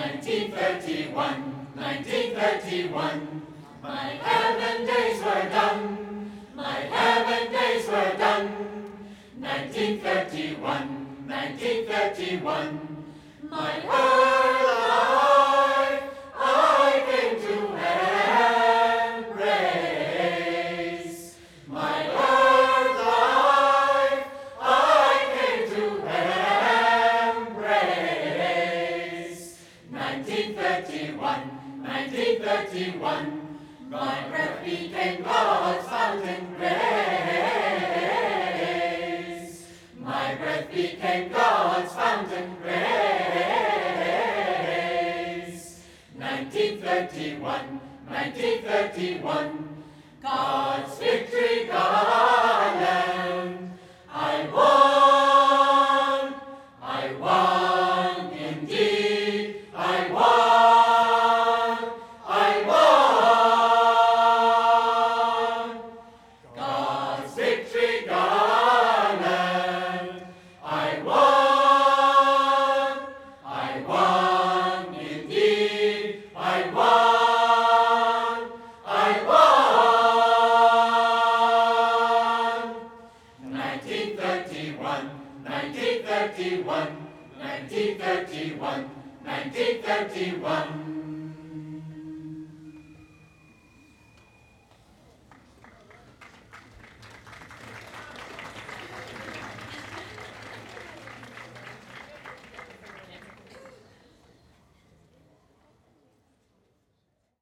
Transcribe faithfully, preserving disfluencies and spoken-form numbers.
nineteen thirty-one, nineteen thirty-one. My heaven days were done, my heaven days were done. nineteen thirty-one, nineteen thirty-one. My earth life I came to embrace. My earth life I came to embrace. nineteen thirty-one, nineteen thirty-one. My breath became God's fountain grace. My breath became God's fountain grace. nineteen thirty-one, nineteen thirty-one. God's victory garland. I won, I won indeed, I won, I won. God's victory garland. I won, I won indeed, I won, I won. nineteen thirty-one, nineteen thirty-one, nineteen thirty-one, nineteen thirty-one.